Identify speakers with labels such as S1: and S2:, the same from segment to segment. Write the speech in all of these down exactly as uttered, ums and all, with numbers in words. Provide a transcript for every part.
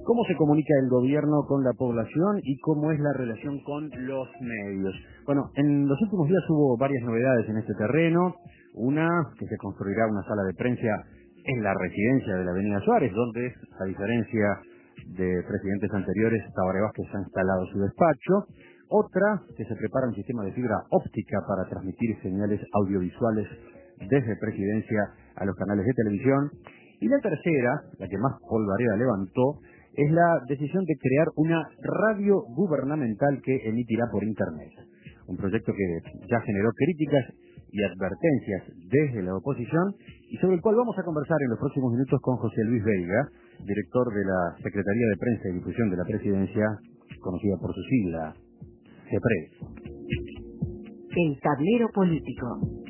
S1: cómo se comunica el gobierno con la población y cómo es la relación con los medios. Bueno, en los últimos días hubo varias novedades en este terreno. Una, que se construirá una sala de prensa en la residencia de la Avenida Suárez, donde, a diferencia de presidentes anteriores, Tabaré Vázquez ha instalado su despacho. Otra, que se prepara un sistema de fibra óptica para transmitir señales audiovisuales desde Presidencia a los canales de televisión. Y la tercera, la que más polvareda levantó, es la decisión de crear una radio gubernamental que emitirá por Internet. Un proyecto que ya generó críticas y advertencias desde la oposición y sobre el cual vamos a conversar en los próximos minutos con José Luis Veiga, director de la Secretaría de Prensa y Difusión de la Presidencia, conocida por su sigla, CEPRES.
S2: El tablero político.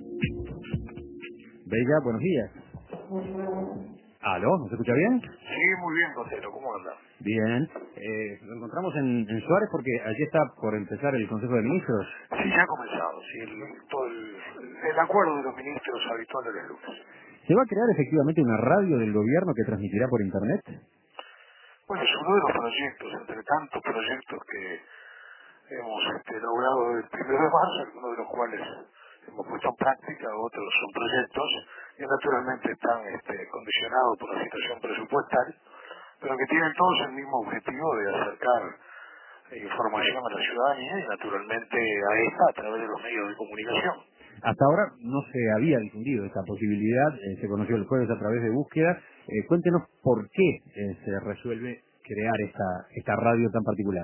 S1: Veiga, buenos días. ¿Aló? ¿Nos escucha bien?
S3: Sí, muy bien, Cotero. ¿Cómo anda?
S1: Bien. Eh, lo encontramos en, en Suárez porque allí está por empezar el Consejo de Ministros.
S3: Sí, ya ha comenzado. Sí, el, todo el, el acuerdo de los ministros habitual de los lunes.
S1: ¿Se va a crear efectivamente una radio del gobierno que transmitirá por Internet?
S3: Bueno, es uno de los proyectos, entre tantos proyectos que hemos este, logrado el primero de marzo, algunos de los cuales hemos puesto en práctica, otros son proyectos que naturalmente están este, condicionados por la situación presupuestaria, pero que tienen todos el mismo objetivo de acercar información a la ciudadanía y naturalmente a esta a través de los medios de comunicación.
S1: Hasta ahora no se había difundido esta posibilidad, eh, se conoció el jueves a través de búsqueda. Eh, cuéntenos por qué eh, se resuelve crear esta, esta radio tan particular.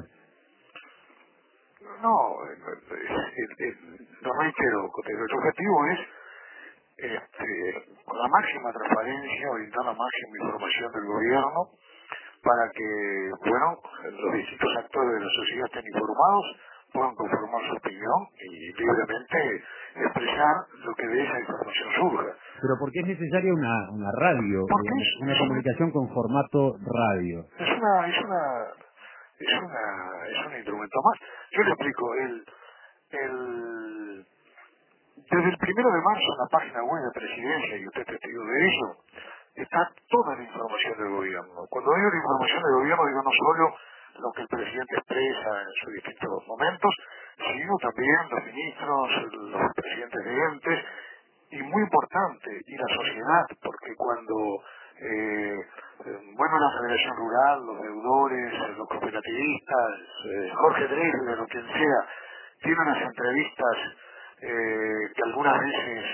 S3: No, el, el, lo reitero, el objetivo es este, con la máxima transparencia brindar la máxima información del gobierno para que, bueno, los distintos actores de la sociedad estén informados, puedan conformar su opinión y libremente expresar lo que de esa información surja.
S1: Pero ¿por qué es necesaria una, una radio,
S3: Porque
S1: digamos,
S3: es,
S1: una
S3: es
S1: comunicación con formato radio?
S3: Es una, es una, es una, es un instrumento más. Yo le explico, el, el, desde el primero de marzo en la página web de Presidencia, y usted es testigo de ello, está toda la información del gobierno. Cuando digo la información del gobierno, digo no solo lo que el presidente expresa en sus distintos momentos, sino también los ministros, los presidentes de entes, y muy importante, y la sociedad, porque cuando, eh, eh, bueno, la Federación Rural, los deudores, los cooperativistas, eh, Jorge Drexler o quien sea, tienen las entrevistas eh, que algunas veces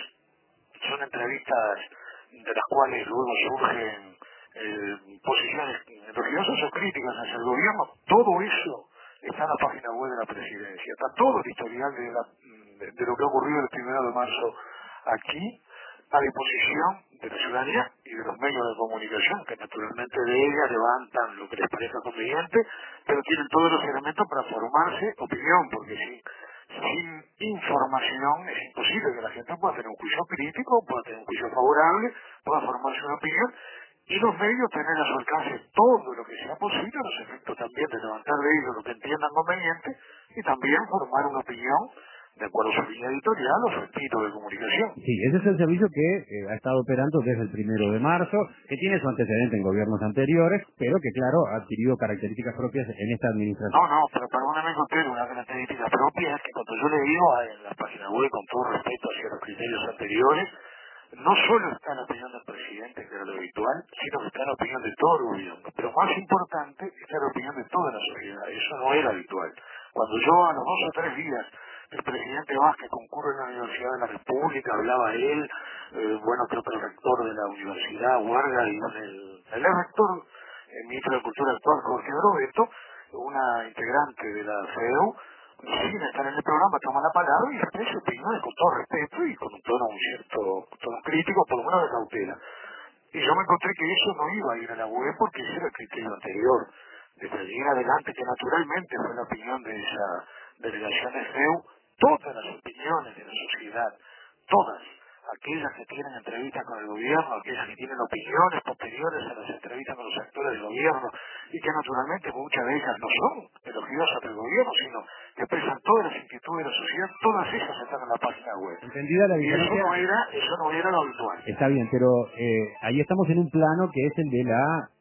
S3: son entrevistas de las cuales luego surgen eh, posiciones religiosas o críticas hacia el gobierno, todo eso está en la página web de la Presidencia, está todo el historial de, la, de, de lo que ha ocurrido el primero de marzo aquí, a disposición de la ciudadanía y de los medios de comunicación, que naturalmente de ella levantan lo que les parezca conveniente, pero tienen todos los elementos para formarse opinión, porque sin, sin información es imposible que la gente pueda tener un juicio crítico, pueda tener un juicio favorable, pueda formarse una opinión, y los medios tener a su alcance todo lo que sea posible, a los efectos también de levantar de ellos lo que entiendan conveniente, y también formar una opinión de acuerdo a su línea editorial o su estilo de comunicación.
S1: Sí, ese es el servicio que eh, ha estado operando desde el primero de marzo, que tiene su antecedente en gobiernos anteriores, pero que, claro, ha adquirido características propias en esta administración.
S3: No, no, pero perdóname contar una característica propia es que cuando yo le digo en la página web, con todo respeto hacia los criterios anteriores, no solo está la opinión del presidente, que era lo habitual, sino que está la opinión de todo el gobierno. Pero más importante está la opinión de toda la sociedad. Eso no era habitual. Cuando yo a los dos o tres días el presidente Vázquez concurre en la Universidad de la República, hablaba él, eh, bueno, creo que el rector de la universidad, Huarga, y el, el rector, el ministro de Cultura actual, Jorge Brobeto, una integrante de la C E U, sin estar en el programa, toma la palabra y expresa opiniones con todo respeto y con un tono un cierto tono crítico, por lo menos de cautela. Y yo me encontré que eso no iba a ir a la web porque ese era el criterio anterior. Desde allí en adelante, que naturalmente fue la opinión de esa delegación de C E U, todas las opiniones de la sociedad, todas, aquellas que tienen entrevistas con el gobierno, aquellas que tienen opiniones posteriores a las entrevistas con los actores del gobierno, y que naturalmente muchas de ellas no son elogiosas del gobierno, sino que expresan todas las inquietudes de la sociedad, todas ellas están en la página web.
S1: Entendida la
S3: Y eso
S1: diferencia.
S3: no era, eso no era lo habitual.
S1: Está bien, pero eh, ahí estamos en un plano que es el de la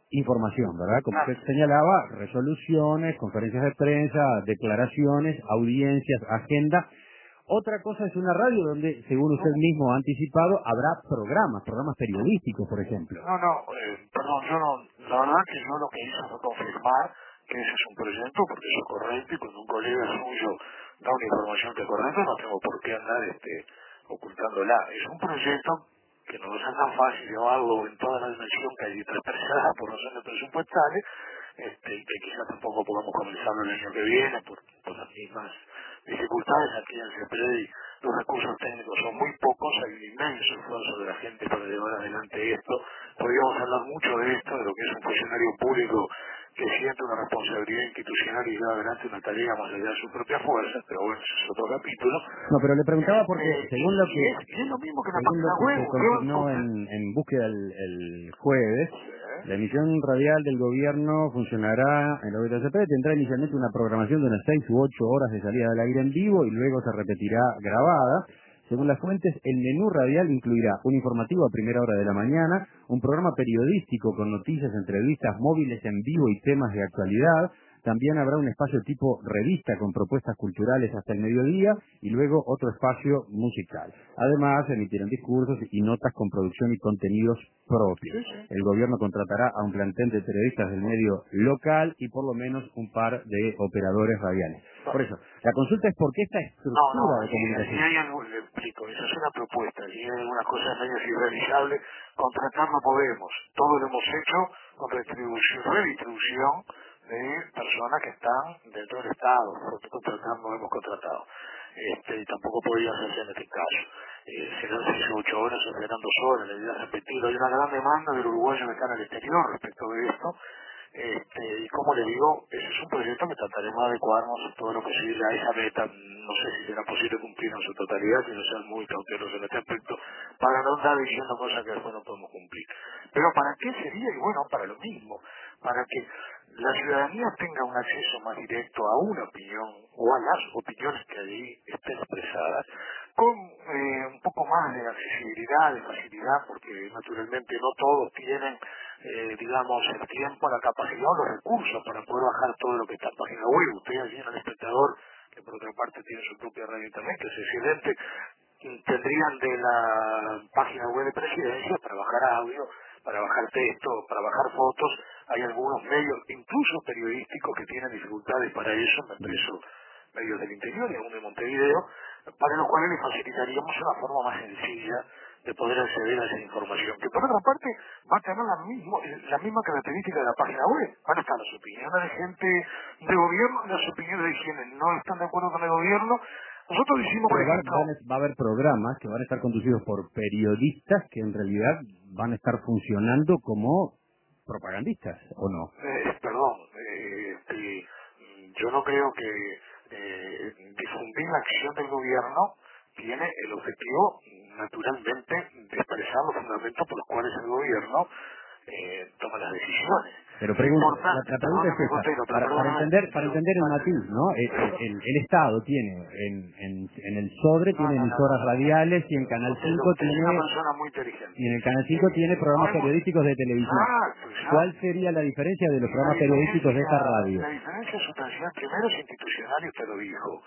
S1: información, ¿verdad? Como
S3: Claro.
S1: usted señalaba, resoluciones, conferencias de prensa, declaraciones, audiencias, agenda. Otra cosa es una radio donde, según usted mismo ha anticipado, habrá programas, programas periodísticos, por ejemplo.
S3: No, no, eh, perdón, yo no, la verdad que yo lo que hice fue confirmar que ese es un proyecto porque eso es correcto y cuando un colega suyo da una información que es correcta no tengo por qué andar este, ocultándola. Es un proyecto que no es tan fácil llevarlo en toda la dimensión que hay expresada por razones presupuestales, este, y que quizás tampoco podamos comenzarlo el año que viene por, por las mismas dificultades aquí en CEPRED. Los recursos técnicos son muy pocos, hay un inmenso esfuerzo de la gente para llevar adelante esto. Podríamos hablar mucho de esto, de lo que es un funcionario público que siente una responsabilidad institucional y lleva adelante una tarea más allá de su propia fuerza, pero bueno, ese es otro capítulo.
S1: No, pero le preguntaba porque,
S3: Eh,
S1: según lo
S3: y,
S1: que,
S3: es, y es lo mismo que en la
S1: según lo
S3: página
S1: que
S3: web.
S1: se consignó en, en búsqueda el, el jueves, la emisión radial del gobierno funcionará en la O B T C P, tendrá inicialmente una programación de unas seis u ocho horas de salida del aire en vivo y luego se repetirá grabada. Según las fuentes, el menú radial incluirá un informativo a primera hora de la mañana, un programa periodístico con noticias, entrevistas, móviles en vivo y temas de actualidad. También habrá un espacio tipo revista con propuestas culturales hasta el mediodía y luego otro espacio musical. Además, se emitirán discursos y notas con producción y contenidos propios. El gobierno contratará a un plantel de periodistas del medio local y por lo menos un par de operadores radiales. Por eso, la consulta es por qué esta
S3: No, no,
S1: estructura de
S3: si, si
S1: comunicación.
S3: hay algo, le explico, esa es una propuesta, si hay algunas cosas medio irrealizables, contratar no podemos, todo lo hemos hecho con retribución, redistribución de personas que están dentro del Estado, nosotros contratar no hemos contratado, este, y tampoco podría hacerse en este caso. Eh, serán seis o ocho horas o serán dos horas, la idea es repetirlo, hay una gran demanda del uruguayo que está en el exterior respecto de esto. Este, y como le digo, ese es un proyecto que trataremos de adecuarnos todo lo posible a esa meta. No sé si será posible cumplir en su totalidad, sino ser muy cautelosos en este aspecto, para no andar diciendo cosas que después no podemos cumplir. Pero ¿para qué sería? Y bueno, para lo mismo, para que la ciudadanía tenga un acceso más directo a una opinión o a las opiniones que allí estén expresadas, con eh, un poco más de accesibilidad, de facilidad, porque naturalmente no todos tienen eh, digamos, el tiempo, la capacidad o los recursos para poder bajar todo lo que está en página web. Usted allí en el espectador, que por otra parte tiene su propia radio también, que es excelente, tendrían de la página web de Presidencia para bajar audio, para bajar texto, para bajar fotos. Hay algunos medios, incluso periodísticos, que tienen dificultades para eso, me expreso medios del interior y aún de Montevideo, para los cuales les facilitaríamos una forma más sencilla de poder acceder a esa información, que por otra parte va a tener la, mismo, la misma característica de la página web. Van a estar las opiniones de gente de gobierno, las opiniones de quienes no están de acuerdo con el gobierno. Nosotros decimos, por
S1: Pero va,
S3: ejemplo...
S1: van a- va a haber programas que van a estar conducidos por periodistas que en realidad van a estar funcionando como propagandistas, ¿o no?
S3: Eh, perdón, eh, este, yo no creo que eh, difundir la acción del gobierno tiene el objetivo, naturalmente, de expresar los fundamentos por los cuales el gobierno eh, toma las decisiones.
S1: Pero
S3: Lo
S1: pregunto, la,
S3: importante,
S1: la pregunta es
S3: perdóneme,
S1: esta,
S3: Botero, pero
S1: para, para
S3: perdóneme,
S1: entender para
S3: pero,
S1: entender el matiz, ¿no? El, el, el Estado tiene, en, en, en el SODRE
S3: no,
S1: tiene
S3: no, no,
S1: emisoras
S3: no, no.
S1: radiales y en Canal
S3: Usted,
S1: cinco
S3: usted es una
S1: tiene,
S3: persona muy inteligente.
S1: y en el Canal cinco
S3: Eh,
S1: tiene
S3: no
S1: programas
S3: hemos...
S1: periodísticos de televisión.
S3: Exacto,
S1: ¿Cuál
S3: exacto.
S1: sería la diferencia de los
S3: La
S1: programas periodísticos de esta
S3: diferencia,
S1: radio?
S3: la diferencia sustancial primero es institucional y usted lo dijo.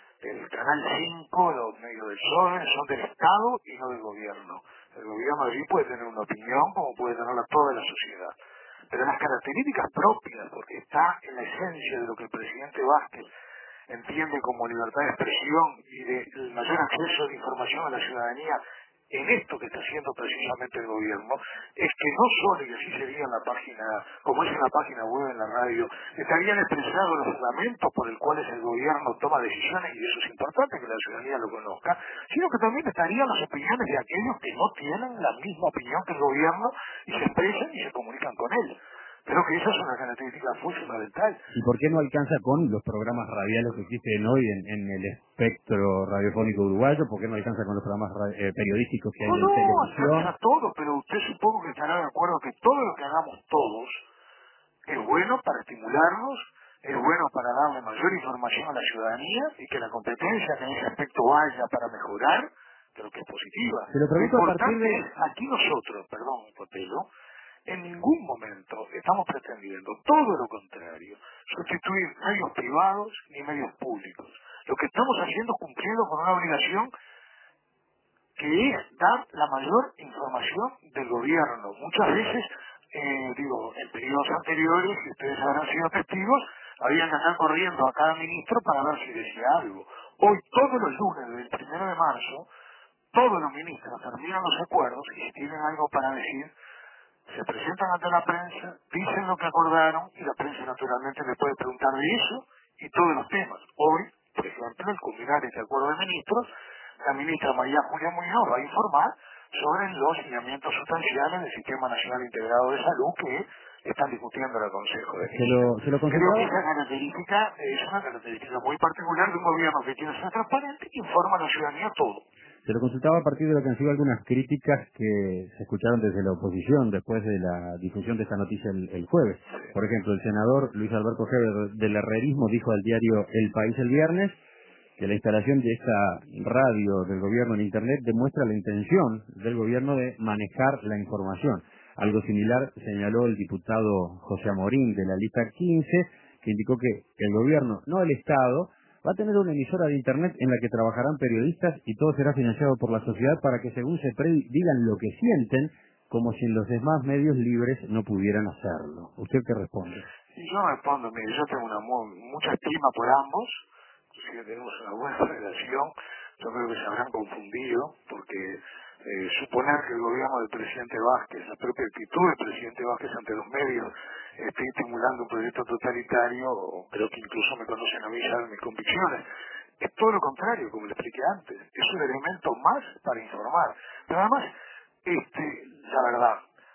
S3: El Canal cinco, los medios del SODRE son del Estado y no del gobierno. El gobierno allí puede tener una opinión como puede tenerla toda la sociedad. Pero las características propias, porque está en la esencia de lo que el presidente Vázquez entiende como libertad de expresión y de el mayor acceso de información a la ciudadanía en esto que está haciendo precisamente el gobierno, es que no solo, y así sería en la página, como es en la página web, en la radio, estarían expresados los fundamentos por los cuales el gobierno toma decisiones, y eso es importante que la ciudadanía lo conozca, sino que también estarían las opiniones de aquellos que no tienen la misma opinión que el gobierno y se expresan y se comunican con él. Creo que esa es una característica muy fundamental.
S1: ¿Y por qué no alcanza con los programas radiales que existen hoy en, en el espectro radiofónico uruguayo? ¿Por qué no alcanza con los programas ra- eh, periodísticos que hay
S3: No,
S1: en
S3: no,
S1: televisión?
S3: alcanza todo, pero usted supongo que estará de acuerdo que todo lo que hagamos todos es bueno para estimularnos, es bueno para darle mayor información a la ciudadanía y que la competencia que en ese aspecto haya para mejorar, creo que es positiva.
S1: Se lo
S3: Lo
S1: pregunto a partir
S3: importante
S1: de...
S3: es, aquí nosotros, perdón, Potelo, En ningún momento estamos pretendiendo, todo lo contrario, sustituir medios privados ni medios públicos. Lo que estamos haciendo es cumpliendo con una obligación que es dar la mayor información del gobierno. Muchas veces, eh, digo, en periodos anteriores, si ustedes habrán sido testigos, habían que andar corriendo a cada ministro para ver si decía algo. Hoy, todos los lunes, desde el primero de marzo, todos los ministros terminan los acuerdos y si tienen algo para decir, se presentan ante la prensa, dicen lo que acordaron y la prensa naturalmente le puede preguntar de eso y todos los temas. Hoy, por ejemplo, al culminar este acuerdo de ministros, la ministra María Julia Muñoz va a informar sobre los lineamientos sustanciales del Sistema Nacional Integrado de Salud que están discutiendo en el Consejo de
S1: Se lo,
S3: Ministros.
S1: se lo
S3: Creo que
S1: consultaba.
S3: esa característica es una característica muy particular de un gobierno que quiere ser transparente y informa a la ciudadanía todo.
S1: Se lo consultaba a partir de lo que han sido algunas críticas que se escucharon desde la oposición después de la difusión de esta noticia el, el jueves. Por ejemplo, el senador Luis Alberto Heber del Herrerismo dijo al diario El País el viernes que la instalación de esta radio del gobierno en Internet demuestra la intención del gobierno de manejar la información. Algo similar señaló el diputado José Amorín de la lista quince, que indicó que el gobierno, no el Estado, va a tener una emisora de Internet en la que trabajarán periodistas y todo será financiado por la sociedad para que, según se pre, digan lo que sienten, como si los demás medios libres no pudieran hacerlo. ¿Usted qué responde?
S3: Y yo respondo, mire, yo tengo una muy, mucha estima por ambos, inclusive tenemos una buena relación, yo creo que se habrán confundido, porque eh, suponer que el gobierno del presidente Vázquez, la propia actitud del presidente Vázquez ante los medios, esté estimulando un proyecto totalitario, creo que incluso me conocen a mí ya de mis convicciones. Es todo lo contrario, como le expliqué antes, es un elemento más para informar. Pero además, este, la verdad,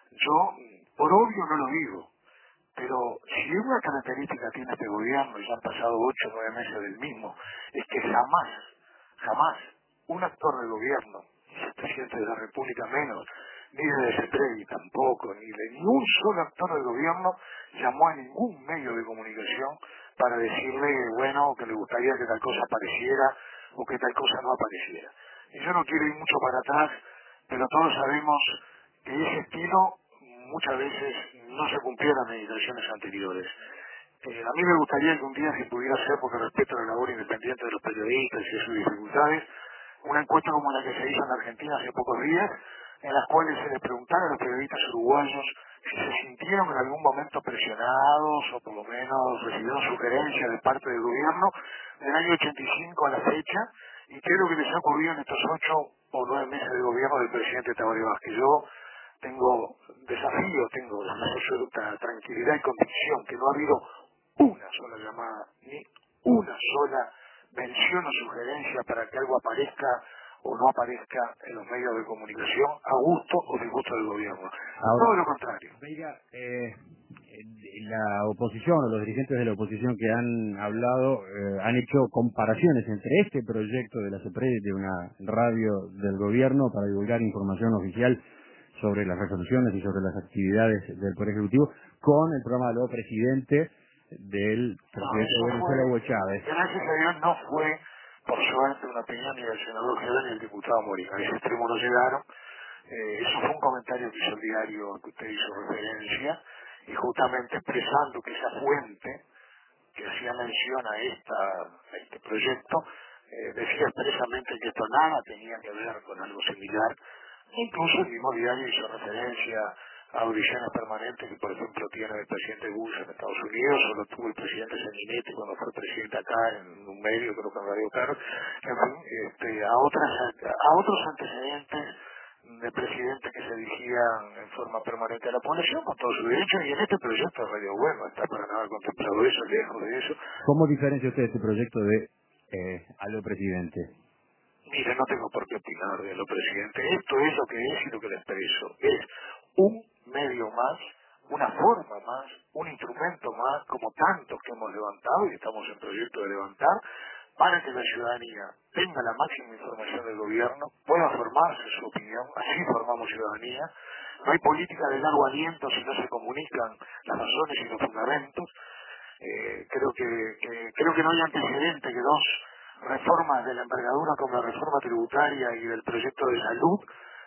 S3: yo por obvio no lo digo, pero si una característica tiene este gobierno, y ya han pasado ocho o nueve meses del mismo, es que jamás, jamás, un actor del gobierno, ni el presidente de la República menos, ni de Sepregui tampoco, ni de ni un solo actor del gobierno llamó a ningún medio de comunicación para decirle, bueno, que le gustaría que tal cosa apareciera o que tal cosa no apareciera. Y yo no quiero ir mucho para atrás, pero todos sabemos que ese estilo muchas veces no se cumplieron en ediciones anteriores. Eh, a mí me gustaría que un día se pudiera hacer, porque respeto la labor independiente de los periodistas y de sus dificultades, una encuesta como la que se hizo en Argentina hace pocos días, en las cuales se les preguntara a los periodistas uruguayos si se sintieron en algún momento presionados o por lo menos recibieron sugerencias de parte del gobierno del año ochenta y cinco a la fecha y qué es lo que les ha ocurrido en estos ocho o nueve meses de gobierno del presidente Tabaré Vázquez. Yo tengo desafío, tengo la más absoluta tranquilidad y convicción que no ha habido una sola llamada, ni una sola mención o sugerencia para que algo aparezca o no aparezca en los medios de comunicación a gusto o disgusto del gobierno.
S1: Ahora,
S3: Todo lo contrario.
S1: Veira, eh, la oposición o los dirigentes de la oposición que han hablado eh, han hecho comparaciones entre este proyecto de la CEPRED de una radio del gobierno para divulgar información oficial sobre las resoluciones y sobre las actividades del Poder Ejecutivo con el programa de nuevo presidente del presidente
S3: No,
S1: Venezuela, Hugo
S3: fue,
S1: Chávez.
S3: gracias a Dios no fue, por suerte, una opinión ni del senador Gerard ni del diputado Morín. A ese extremo no llegaron. Eh, eso fue un comentario que hizo el diario al que usted hizo referencia y justamente expresando que esa fuente que hacía mención a, esta, a este proyecto eh, decía expresamente que esto nada tenía que ver con algo similar. Incluso el mismo diario hizo referencia a audiciones permanentes que, por ejemplo, tiene el presidente Bush en Estados Unidos, o lo tuvo el presidente Sanguinetti cuando fue presidente acá en un medio, creo que en Radio Carlos, en fin, este, a, otras, a otros antecedentes de presidentes que se dirigían en forma permanente a la población con todos sus derechos, y en este proyecto de Radio Web no está para nada contemplado eso, lejos de eso.
S1: ¿Cómo diferencia usted este proyecto de eh, a lo presidente?
S3: Mire, no tengo por qué opinar de lo presidente. Esto es lo que es y lo que le expreso. Es un medio más, una forma más, un instrumento más, como tantos que hemos levantado y estamos en proyecto de levantar, para que la ciudadanía tenga la máxima información del gobierno, pueda formarse su opinión, así formamos ciudadanía. No hay política de largo aliento si no se comunican las razones y los fundamentos. Eh, creo que, que creo que no hay antecedente que dos reformas de la envergadura como la reforma tributaria y del proyecto de salud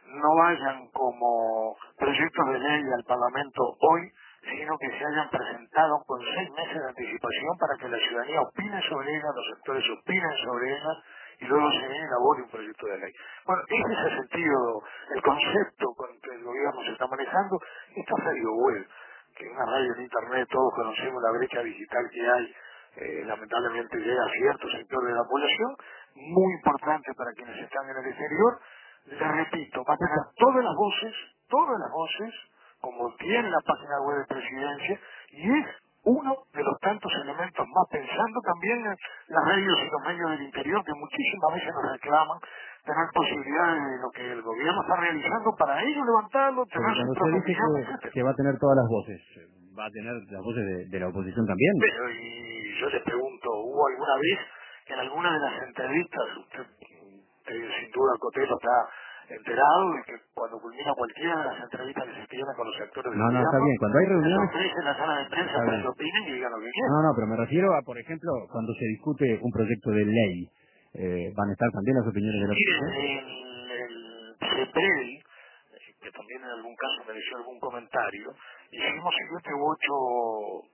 S3: no vayan como proyectos de ley al Parlamento hoy, sino que se hayan presentado con seis meses de anticipación para que la ciudadanía opine sobre ella, los sectores opinen sobre ella y luego se elabore un proyecto de ley. Bueno, ese es el sentido, el concepto con que el gobierno se está manejando. Esta radio web, que en una radio en internet todos conocemos la brecha digital que hay, eh, lamentablemente llega a cierto sector de la población, muy importante para quienes están en el exterior. Le repito, va a tener todas las voces, todas las voces, como tiene la página web de Presidencia, y es uno de los tantos elementos más, pensando también en las radios y los medios del interior que muchísimas veces nos reclaman tener posibilidades de lo que el gobierno está realizando para ellos levantarlo, tener
S1: Pero
S3: su
S1: cuando
S3: propia
S1: usted dice
S3: opinión,
S1: que,
S3: etcétera.
S1: que va a tener todas las voces, ¿va a tener las voces de, de la oposición también?
S3: Pero y yo les pregunto, ¿hubo alguna vez que en alguna de las entrevistas, usted, usted sin duda Cotelo está enterado de que cuando culmina cualquiera de las entrevistas que se tienen con los sectores del
S1: No, no, está
S3: gobierno,
S1: bien. Cuando hay
S3: se
S1: reuniones,
S3: ofrece en la sala de prensa
S1: está
S3: para
S1: bien.
S3: que opinen y digan lo que
S1: No,
S3: quieran?
S1: no, pero me refiero a, por ejemplo, cuando se discute un proyecto de ley, eh, ¿van a estar también las opiniones de la
S3: Mire,
S1: oposición?
S3: el, el CEPREDI, que también en algún caso mereció algún comentario, hicimos siete u ocho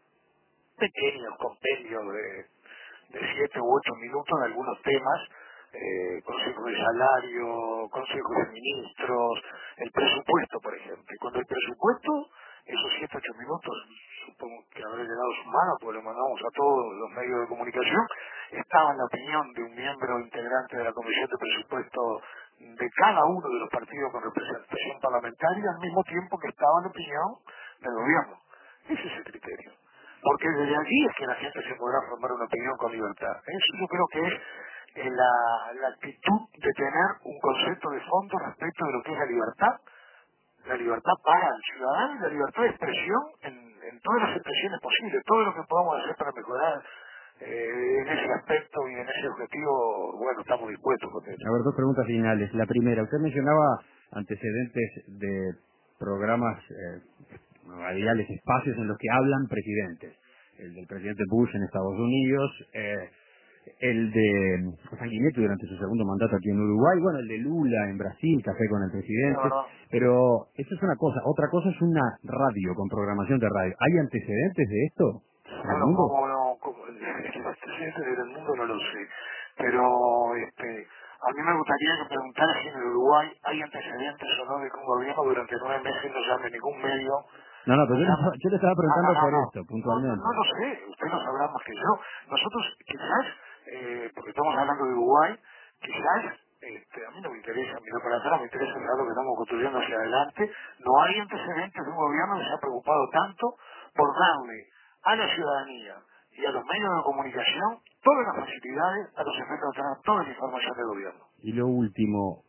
S3: pequeños compendios de, de siete u ocho minutos en algunos temas, eh, consejo de salario, consejo de ministros, el presupuesto, por ejemplo. Y cuando el presupuesto, esos siete u ocho minutos, supongo que habrá llegado a su mano, porque lo mandamos a todos los medios de comunicación, estaba en la opinión de un miembro integrante de la Comisión de Presupuesto de cada uno de los partidos con representación parlamentaria, al mismo tiempo que estaba en la opinión del gobierno. Ese es el criterio. Porque desde allí es que la gente se podrá formar una opinión con libertad. Eso yo creo que es eh, la, la actitud de tener un concepto de fondo respecto de lo que es la libertad, la libertad para el ciudadano y la libertad de expresión en, en todas las expresiones posibles, todo lo que podamos hacer para mejorar eh, en ese aspecto y en ese objetivo, bueno, estamos dispuestos con eso.
S1: A ver, dos preguntas finales. La primera, usted mencionaba antecedentes de programas eh, radiales, espacios en los que hablan presidentes. El del presidente Bush en Estados Unidos, eh, el de Sanguinetti durante su segundo mandato aquí en Uruguay, bueno, el de Lula en Brasil, Café con el
S3: La
S1: presidente,
S3: verdad.
S1: pero eso es una cosa. Otra cosa es una radio, con programación de radio. ¿Hay antecedentes de esto en el
S3: Bueno,
S1: mundo?
S3: como no, como el antecedente del mundo no lo sé, pero este, a mí me gustaría que preguntara si en el Uruguay hay antecedentes o no de que un gobierno durante nueve meses no llame ningún medio,
S1: No, no,
S3: no
S1: pero yo le,
S3: llame.
S1: estaba- yo le estaba
S3: No, no,
S1: preguntando
S3: no,
S1: por
S3: no,
S1: esto,
S3: no, no,
S1: puntualmente.
S3: no lo sé, usted lo sabrá más que yo. Nosotros quizás, eh, porque estamos hablando de Uruguay, quizás, este, a mí no me interesa mirar para atrás, me interesa saber lo que estamos construyendo hacia adelante. No hay antecedentes de un gobierno que se ha preocupado tanto por darle a la ciudadanía y a los medios de comunicación todas las facilidades a los efectos de tener toda la información del gobierno.
S1: Y lo último,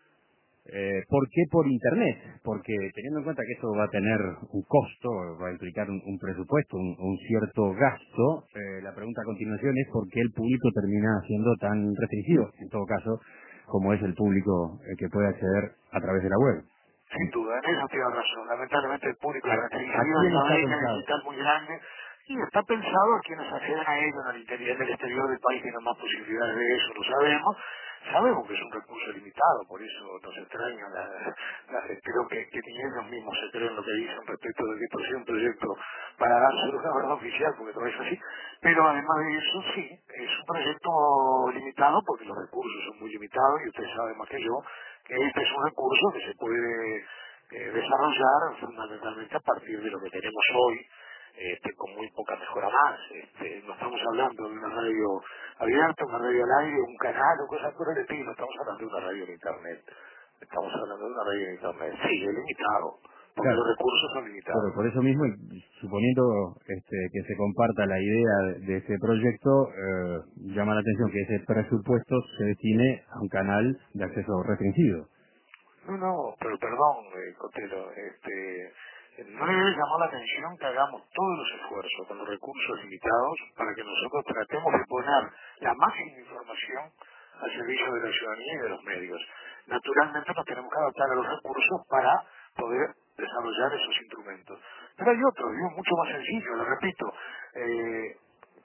S1: eh, ¿por qué por Internet? Porque teniendo en cuenta que esto va a tener un costo, va a implicar un, un presupuesto, un, un cierto gasto, eh, la pregunta a continuación es por qué el público termina siendo tan restringido, en todo caso, como es el público eh, que puede acceder a través de la web.
S3: Sin duda, en eso tiene razón. Lamentablemente el público
S1: ¿A,
S3: es
S1: a
S3: restringido, hay
S1: quién
S3: una
S1: está
S3: brecha
S1: pensado?
S3: digital muy grande y está pensado a quienes acceden a ello en el interior, en el exterior del país tienen más posibilidades de eso, lo sabemos. Sabemos que es un recurso limitado, por eso nos extraña, la, la, creo que, que ni ellos mismos se creen lo que dicen respecto de que esto sea un proyecto para dárselo una verdad oficial, porque no es así. Pero además de eso, sí, es un proyecto limitado porque los recursos son muy limitados y usted sabe más que yo que este es un recurso que se puede eh, desarrollar fundamentalmente a partir de lo que tenemos hoy, este, con muy poca mejora más. Este, no estamos hablando de una radio abierta, una radio al aire, un canal o cosas por el estilo, no estamos hablando de una radio en internet. Estamos hablando de una radio en internet. Sí, es limitado, porque
S1: Claro.
S3: los recursos son limitados.
S1: Pero por eso mismo, y suponiendo este, que se comparta la idea de, de este proyecto, eh, llama la atención que ese presupuesto se destine a un canal de acceso restringido.
S3: No, no, pero perdón, eh, Cotelo, este, no debe llamar la atención que hagamos todos los esfuerzos con los recursos limitados para que nosotros tratemos de poner la máxima información al servicio de la ciudadanía y de los medios. Naturalmente nos tenemos que adaptar a los recursos para poder desarrollar esos instrumentos. Pero hay otros, digo, mucho más sencillo, lo repito, eh,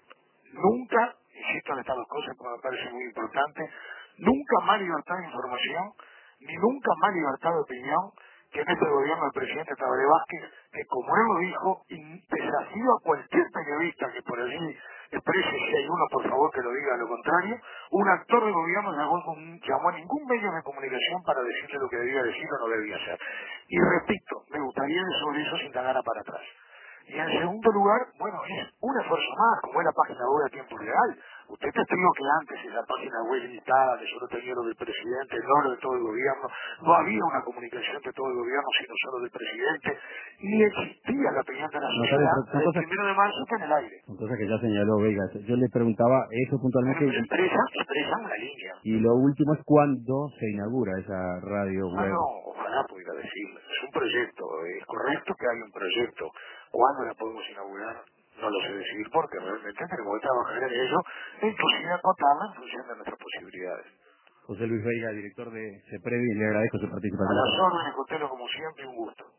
S3: nunca, insisto en estas dos cosas porque me parece muy importante, nunca más libertad de información ni nunca más libertad de opinión que en este gobierno del presidente Tabaré Vázquez, que como él lo dijo, in- desafío a cualquier periodista que por allí exprese, si hay uno por favor que lo diga lo contrario, un actor de gobierno llamó, con- llamó a ningún medio de comunicación para decirle lo que debía decir o no debía hacer. Y repito, me gustaría que sobre eso se indagara para atrás. Y en segundo lugar, bueno, es un esfuerzo más, como es la página web a tiempo real. Usted testigo que antes esa página web limitada, que solo tenía lo del presidente, no lo de todo el gobierno, no había una comunicación de todo el gobierno, sino solo del presidente, ni existía la opinión de la
S1: No, está bien,
S3: sociedad.
S1: son, son
S3: El
S1: cosas,
S3: primero de marzo está en el aire.
S1: son cosas que ya señaló Vega. Yo le preguntaba eso
S3: Pero
S1: puntualmente y,
S3: expresan, expresan una línea.
S1: y lo último es cuándo se inaugura esa radio
S3: Ah,
S1: web.
S3: no, ojalá pudiera decirlo. Es un proyecto, es correcto que hay un proyecto. ¿Cuándo la podemos inaugurar? No lo sé decir porque realmente tenemos que trabajar en ello e inclusive acotarla en función de nuestras posibilidades.
S1: José Luis Veiga, director de CEPREVI, le agradezco su
S3: A
S1: participación.
S3: las órdenes, Cotelo, como siempre, un gusto.